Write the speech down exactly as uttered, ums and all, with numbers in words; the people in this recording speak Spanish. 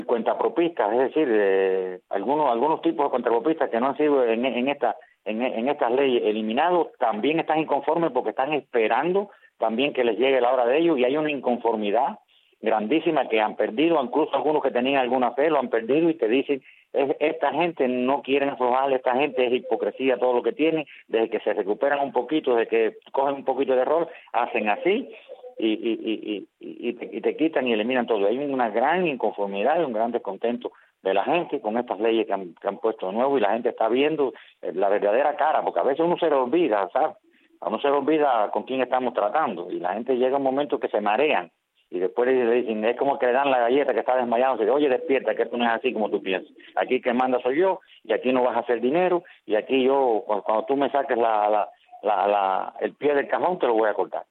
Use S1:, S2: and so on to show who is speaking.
S1: cuentapropistas, es decir, eh, algunos algunos tipos de cuentapropistas que no han sido en, en esta en, en estas leyes eliminados, también están inconformes porque están esperando también que les llegue la hora de ellos, y hay una inconformidad grandísima que han perdido, incluso algunos que tenían alguna fe lo han perdido y te dicen, es, esta gente no quiere aflojar, esta gente es hipocresía todo lo que tiene, desde que se recuperan un poquito, desde que cogen un poquito de error, hacen así y, y, y, y, y, te, y te quitan y eliminan todo. Hay una gran inconformidad y un gran descontento de la gente con estas leyes que han, que han puesto de nuevo, y la gente está viendo la verdadera cara, porque a veces uno se le olvida, ¿sabes? A uno se le olvida con quién estamos tratando, y la gente llega a un momento que se marean, y después le dicen, es como que le dan la galleta que está desmayado, se dice, oye, despierta, que esto no es así como tú piensas, aquí que manda soy yo, y aquí no vas a hacer dinero, y aquí yo, cuando, cuando tú me saques la, la, la, la, el pie del cajón, te lo voy a cortar.